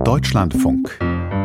Deutschlandfunk.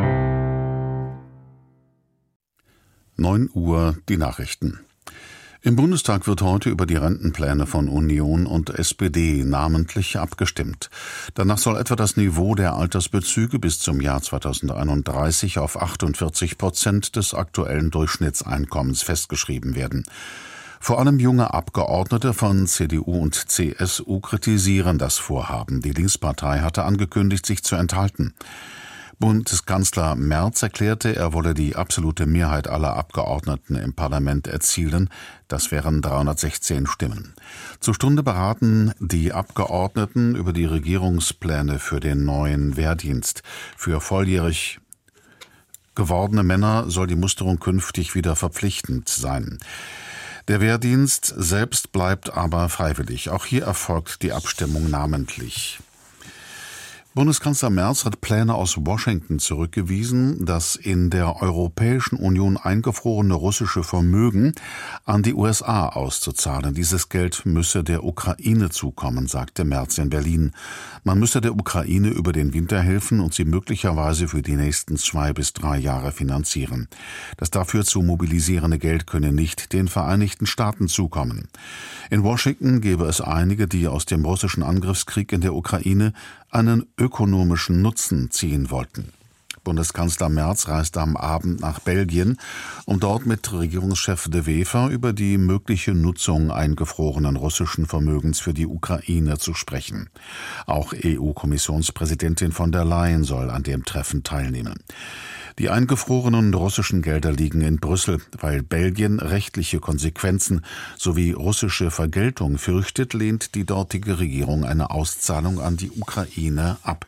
9 Uhr die Nachrichten. Im Bundestag wird heute über die Rentenpläne von Union und SPD namentlich abgestimmt. Danach soll etwa das Niveau der Altersbezüge bis zum Jahr 2031 auf 48% des aktuellen Durchschnittseinkommens festgeschrieben werden. Vor allem junge Abgeordnete von CDU und CSU kritisieren das Vorhaben. Die Linkspartei hatte angekündigt, sich zu enthalten. Bundeskanzler Merz erklärte, er wolle die absolute Mehrheit aller Abgeordneten im Parlament erzielen. Das wären 316 Stimmen. Zur Stunde beraten die Abgeordneten über die Regierungspläne für den neuen Wehrdienst. Für volljährig gewordene Männer soll die Musterung künftig wieder verpflichtend sein. Der Wehrdienst selbst bleibt aber freiwillig. Auch hier erfolgt die Abstimmung namentlich. Bundeskanzler Merz hat Pläne aus Washington zurückgewiesen, das in der Europäischen Union eingefrorene russische Vermögen an die USA auszuzahlen. Dieses Geld müsse der Ukraine zukommen, sagte Merz in Berlin. Man müsse der Ukraine über den Winter helfen und sie möglicherweise für die nächsten 2 bis 3 Jahre finanzieren. Das dafür zu mobilisierende Geld könne nicht den Vereinigten Staaten zukommen. In Washington gebe es einige, die aus dem russischen Angriffskrieg in der Ukraine einen ökonomischen Nutzen ziehen wollten. Bundeskanzler Merz reiste am Abend nach Belgien, um dort mit Regierungschef De Wever über die mögliche Nutzung eingefrorenen russischen Vermögens für die Ukraine zu sprechen. Auch EU-Kommissionspräsidentin von der Leyen soll an dem Treffen teilnehmen. Die eingefrorenen russischen Gelder liegen in Brüssel, weil Belgien rechtliche Konsequenzen sowie russische Vergeltung fürchtet, lehnt die dortige Regierung eine Auszahlung an die Ukraine ab.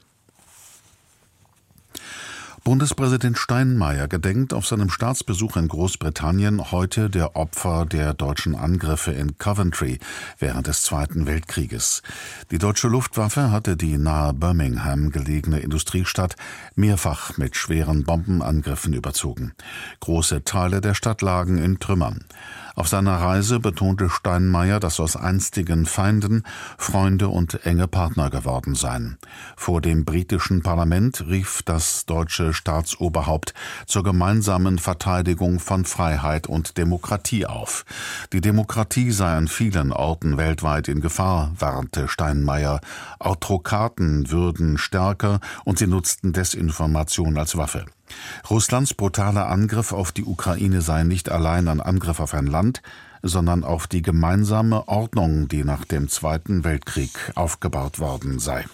Bundespräsident Steinmeier gedenkt auf seinem Staatsbesuch in Großbritannien heute der Opfer der deutschen Angriffe in Coventry während des Zweiten Weltkrieges. Die deutsche Luftwaffe hatte die nahe Birmingham gelegene Industriestadt mehrfach mit schweren Bombenangriffen überzogen. Große Teile der Stadt lagen in Trümmern. Auf seiner Reise betonte Steinmeier, dass aus einstigen Feinden Freunde und enge Partner geworden seien. Vor dem britischen Parlament rief das deutsche Staatsoberhaupt zur gemeinsamen Verteidigung von Freiheit und Demokratie auf. Die Demokratie sei an vielen Orten weltweit in Gefahr, warnte Steinmeier. Autokraten würden stärker und sie nutzten Desinformation als Waffe. Russlands brutaler Angriff auf die Ukraine sei nicht allein ein Angriff auf ein Land, sondern auf die gemeinsame Ordnung, die nach dem Zweiten Weltkrieg aufgebaut worden sei.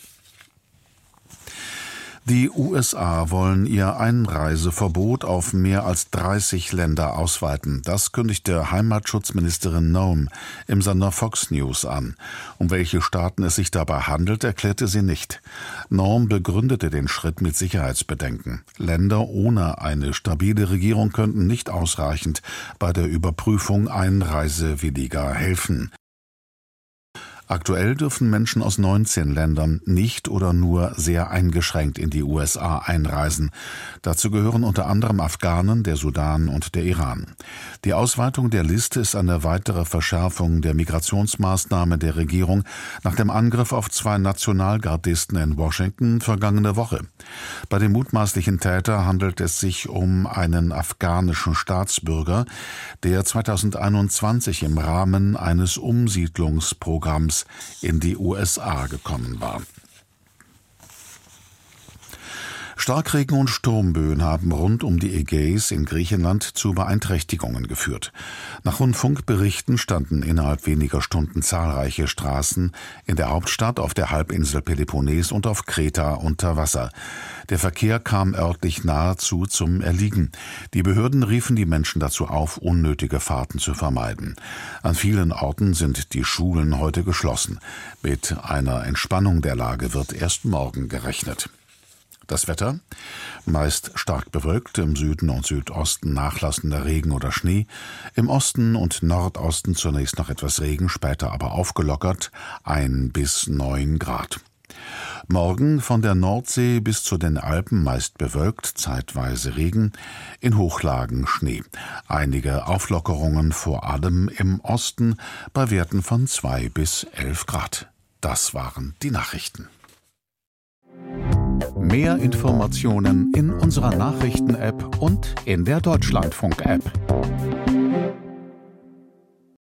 Die USA wollen ihr Einreiseverbot auf mehr als 30 Länder ausweiten. Das kündigte Heimatschutzministerin Noem im Sender Fox News an. Um welche Staaten es sich dabei handelt, erklärte sie nicht. Noem begründete den Schritt mit Sicherheitsbedenken. Länder ohne eine stabile Regierung könnten nicht ausreichend bei der Überprüfung Einreisewilliger helfen. Aktuell dürfen Menschen aus 19 Ländern nicht oder nur sehr eingeschränkt in die USA einreisen. Dazu gehören unter anderem Afghanen, der Sudan und der Iran. Die Ausweitung der Liste ist eine weitere Verschärfung der Migrationsmaßnahme der Regierung nach dem Angriff auf 2 Nationalgardisten in Washington vergangene Woche. Bei dem mutmaßlichen Täter handelt es sich um einen afghanischen Staatsbürger, der 2021 im Rahmen eines Umsiedlungsprogramms in die USA gekommen war. Starkregen und Sturmböen haben rund um die Ägäis in Griechenland zu Beeinträchtigungen geführt. Nach Rundfunkberichten standen innerhalb weniger Stunden zahlreiche Straßen in der Hauptstadt, auf der Halbinsel Peloponnes und auf Kreta unter Wasser. Der Verkehr kam örtlich nahezu zum Erliegen. Die Behörden riefen die Menschen dazu auf, unnötige Fahrten zu vermeiden. An vielen Orten sind die Schulen heute geschlossen. Mit einer Entspannung der Lage wird erst morgen gerechnet. Das Wetter: meist stark bewölkt, im Süden und Südosten nachlassender Regen oder Schnee, im Osten und Nordosten zunächst noch etwas Regen, später aber aufgelockert, 1 bis 9 Grad. Morgen von der Nordsee bis zu den Alpen meist bewölkt, zeitweise Regen, in Hochlagen Schnee. Einige Auflockerungen vor allem im Osten bei Werten von 2 bis 11 Grad. Das waren die Nachrichten. Mehr Mehr Informationen in unserer Nachrichten-App und in der Deutschlandfunk-App.